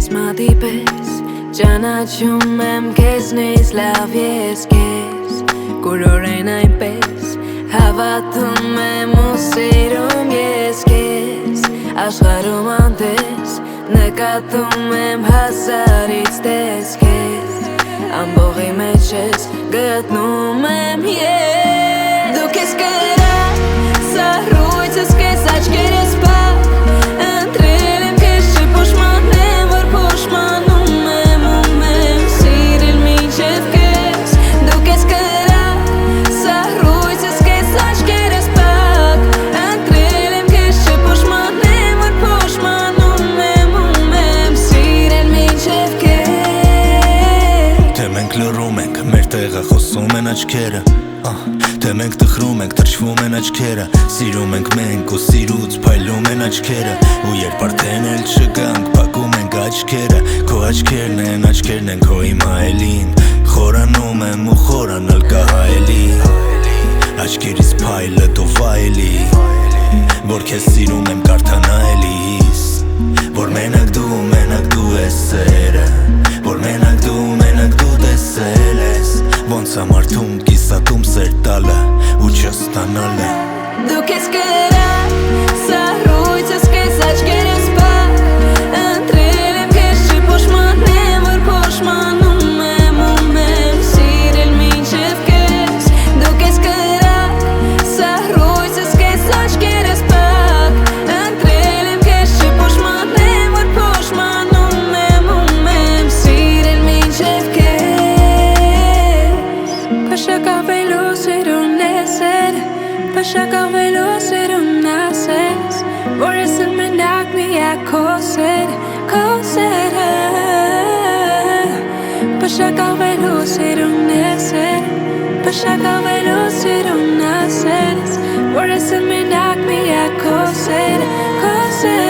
Kismati pes Ճանաչում եմ քեզնից լավ ես քեզ Kur օրենայն պես Հավատում եմ ու սիրում ես քեզ Աշխարհում անտես Նկատում եմ հազարից տեսքեզ Ամբողի մեջ ես գտնում եմ ես Դու քեզ կրակ Սահրույցս քեզ աչքերս պակ Ընտրել եմ քեզ չփոշմանեմ որ փոշմանում եմ ու եմ Սիրել մինչև քեզ Դու քեզ կրակ Սահրույցս քեզ աչքերս պակ Ընտրել եմ քեզ չփոշմանեմ որ փոշմանում եմ ու եմ Սիրել մինչև քեզ Թե մենք լռում ենք, մեր տեղը խոսում են աչքերը Թե մենք տխրում ենք, թրջվում են աչքերը Սիրում ենք մենք ու սիրուց փայլում են աչքերը Ու երբ արդեն էլ չգանք, փակում ենք աչքերը Քո աչքերն են քո իմ հայելին Խորանում եմ ու խորանալ կահայելի Աչքերիս փայլը դու վայելի Որ քեզ սիրում եմ կարդանայելիս Որ մենակ դու ես սերը Որ մենակ դու տեսել ես Ոնց ամարդում կիսատում սեր տալը ու չստանալը Դու քեզ կրակ Սահրույցս քեզ աչքերս պակ Ընտրել եմ քեզ չփոշմանեմ որ փոշմանում եմ ու եմ Սիրել մինչև քեզ Դու քեզ կրակ Սահրույցս քեզ աչքերս պակ Ընտրել եմ քեզ չփոշմանեմ որ փոշմանում եմ ու եմ Սիրել մինչև քեզ Փշակավելու սիրուն ես Փշակավելու սիրուն ասես Որ ես եմ մենակ միակ քո սերը Փշակավելու սիրուն ես Փշակավելու սիրուն ասես Որ ես եմ մենակ միակ քո սերը